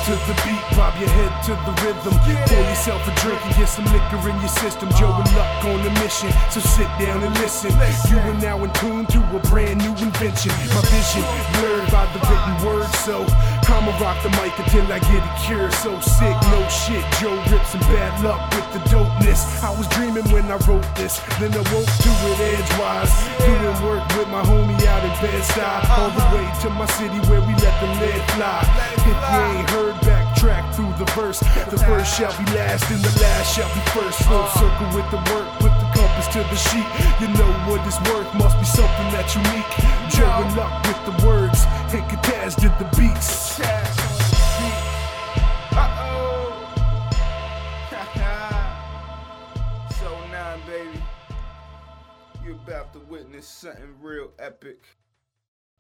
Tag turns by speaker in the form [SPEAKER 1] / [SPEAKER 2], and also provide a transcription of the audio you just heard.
[SPEAKER 1] to the beat, bob your head to the rhythm. Pour yourself a drink and get some liquor in your system. Joe and Luck on a mission, so sit down and listen. You are now in tune to a brand new invention. My vision blurred by the written word, so I'ma rock the mic until I get it cured. So sick, no shit, Joe rips and bad luck with the dopeness. I was dreaming when I wrote this, then I woke to it edgewise. Doing work with my homie out in Bed-Stuy, all the way to my city where we let the lead fly. If you ain't heard, backtrack through the verse. The first shall be last and the last shall be first. Slow circle with the work, put the compass to the sheet. You know what it's worth, must be something that's unique. Joe and Luck with the words, and Kataz did the beats.
[SPEAKER 2] So now, baby, you're about to witness something real epic.